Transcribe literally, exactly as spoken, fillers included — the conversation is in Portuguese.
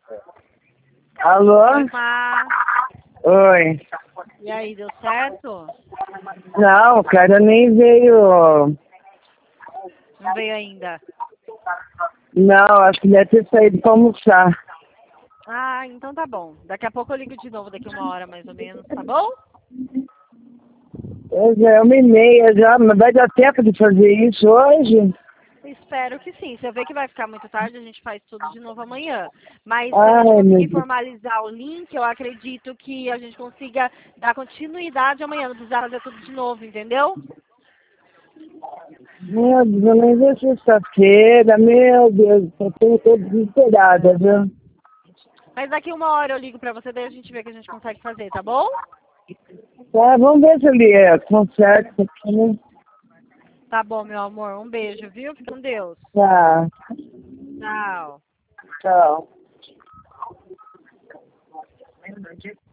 Alô? Oi, Má. Oi. E aí, deu certo? Não, o cara nem veio. Não veio ainda. Não, acho que deve ter saído pra almoçar. Ah, então tá bom. Daqui a pouco eu ligo de novo, daqui uma hora mais ou menos, tá bom? Pois é, uma e meia já, mas vai dar tempo de fazer isso hoje? Espero que sim. Se eu ver que vai ficar muito tarde, a gente faz tudo de novo amanhã. Mas se a gente Ai, meu conseguir Deus. formalizar o link, eu acredito que a gente consiga dar continuidade amanhã, não precisar fazer tudo de novo, entendeu? Meu Deus, eu nem vi sexta-feira, meu Deus, eu tô, tô desesperada, viu? Mas daqui uma hora eu ligo pra você, daí a gente vê o que a gente consegue fazer, tá bom? Tá, vamos ver se ele é, conserta aqui, né? Tá bom, meu amor. Um beijo, viu? Fica com Deus. Tá, Tchau. tchau.